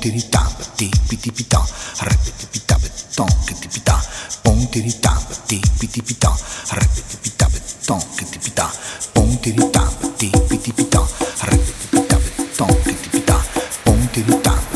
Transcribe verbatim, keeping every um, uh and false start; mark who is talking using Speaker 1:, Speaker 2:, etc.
Speaker 1: tiri tamba ti piti pita repiti pita beton che ti pita pon tiri tamba ti piti pita repiti pita beton che ti pita pon tiri tamba ti piti pita repiti pita beton che ti pita pon tiri tamba